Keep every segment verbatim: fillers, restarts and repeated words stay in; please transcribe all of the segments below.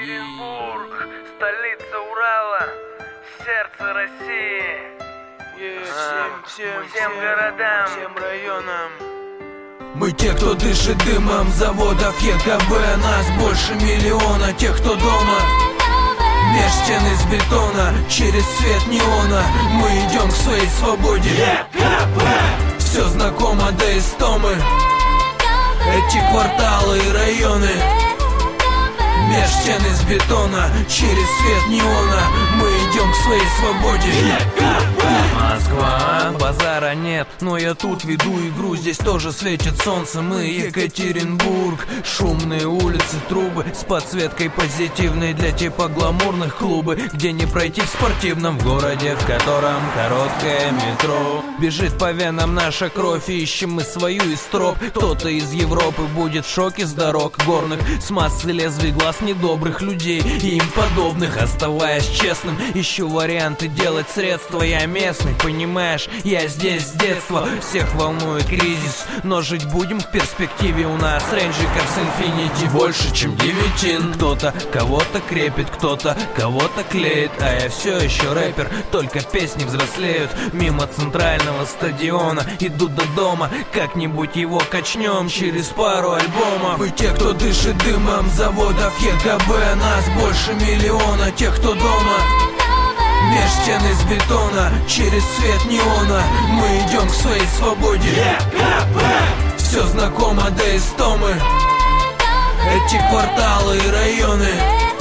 Екатеринбург, столица Урала, сердце России. Yeah, всем, всем, всем городам, всем районам. Мы те, кто дышит дымом заводов ЕКБ. Нас больше миллиона, тех, кто дома. Меж стен из бетона, через свет неона мы идем к своей свободе. ЕКБ! Все знакомо до истомы. Эти кварталы и районы. Меж стен из бетона, через свет неона мы идем к своей свободе. Москва, базара нет, но я тут веду игру. Здесь тоже светит солнце, мы Екатеринбург. Шумные улицы, трубы с подсветкой позитивной для типа гламурных клубы, где не пройти в спортивном городе, в котором короткое метро. Бежит по венам наша кровь, и ищем мы свою из троп. Кто-то из Европы будет в шоке с дорог горных, с массы лезвий глаз недобрых людей и им подобных. Оставаясь честным, ищу варианты делать средства. Я местный, понимаешь, я здесь с детства. Всех волнует кризис, но жить будем в перспективе. У нас рейнджи как с Infinity, больше чем девятин. Кто-то кого-то крепит, кто-то кого-то клеит, а я все еще рэпер, только песни взрослеют. Мимо центрального стадиона иду до дома, как-нибудь его качнем через пару альбомов. Вы те, кто дышит дымом заводов ЕКБ. Нас больше миллиона, тех, кто дома. Меж стен из бетона, через свет неона мы идем к своей свободе. ЕКБ! Все знакомо до истомы. Эти кварталы и районы.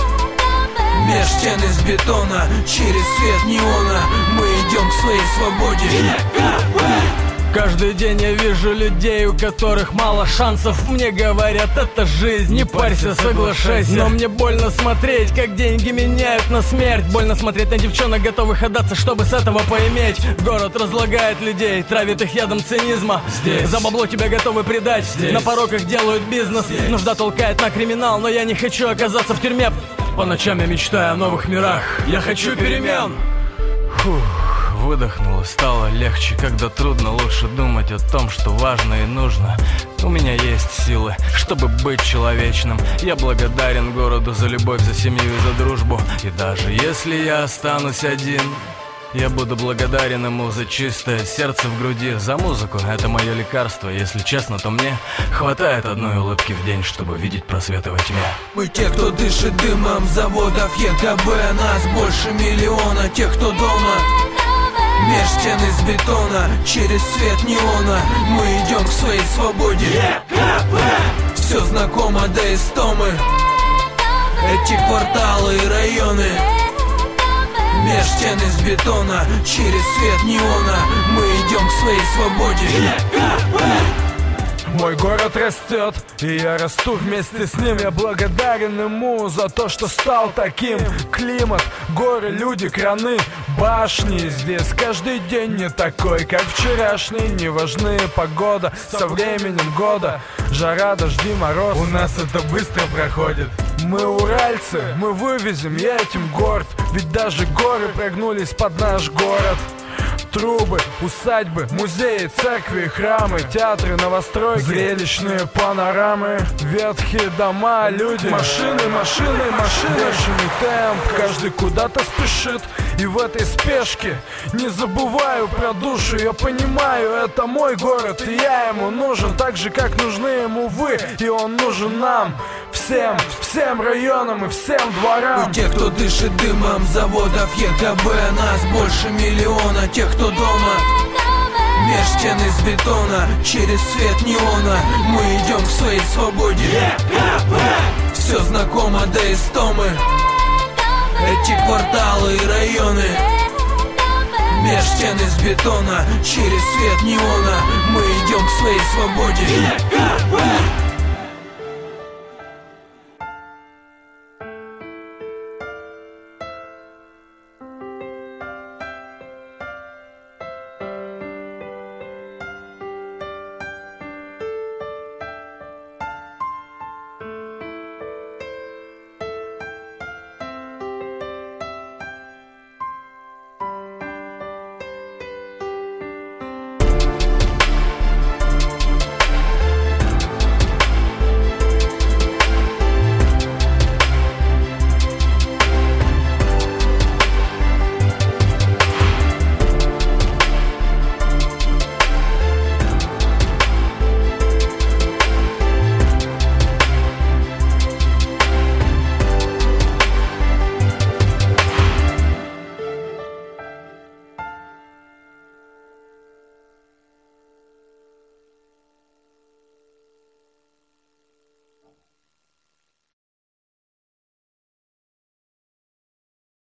Меж стен из бетона, через свет неона мы идем к своей свободе. ЕКБ! Каждый день я вижу людей, у которых мало шансов. Мне говорят, это жизнь, не парься, соглашайся. Но мне больно смотреть, как деньги меняют на смерть. Больно смотреть на девчонок, готовых отдаться, чтобы с этого поиметь. Город разлагает людей, травит их ядом цинизма. Здесь. За бабло тебя готовы предать. Здесь. На пороках делают бизнес. Здесь. Нужда толкает на криминал, но я не хочу оказаться в тюрьме. По ночам я мечтаю о новых мирах. Я хочу перемен. Фух. Выдохнуло, стало легче. Когда трудно, лучше думать о том, что важно и нужно. У меня есть силы, чтобы быть человечным. Я благодарен городу за любовь, за семью и за дружбу. И даже если я останусь один, я буду благодарен ему за чистое сердце в груди. За музыку, это мое лекарство. Если честно, то мне хватает одной улыбки в день, чтобы видеть просветы во тьме. Мы те, кто дышит дымом заводов ЕКБ. Нас больше миллиона, тех, кто дома. Меж стен из бетона, через свет неона мы идем к своей свободе. ЕКБ! Все знакомо до истомы. Эти кварталы и районы. Меж стен из бетона, через свет неона мы идем к своей свободе. ЕКБ! Мой город растет, и я расту вместе с ним. Я благодарен ему за то, что стал таким. Климат, горы, люди, краны, башни. Здесь каждый день не такой, как вчерашний. Не важны погода, со временем года. Жара, дожди, мороз, у нас это быстро проходит. Мы уральцы, мы вывезем, я этим горд. Ведь даже горы прогнулись под наш город. Трубы, усадьбы, музеи, церкви, храмы, театры, новостройки, зрелищные панорамы, ветхие дома, люди, машины, машины, машины, бешеный темп, каждый куда-то спешит. И в этой спешке не забываю про душу. Я понимаю, это мой город, и я ему нужен, так же, как нужны ему вы, и он нужен нам. Всем, всем районам и всем дворам. Мы те, кто дышит дымом заводов ЕКБ. Нас больше миллиона, тех, кто дома. Меж стен из бетона, через свет неона мы идем к своей свободе. ЕКБ! Все знакомо до истомы. Эти кварталы и районы. Меж стен из бетона, через свет неона мы идем к своей свободе. ЕКБ!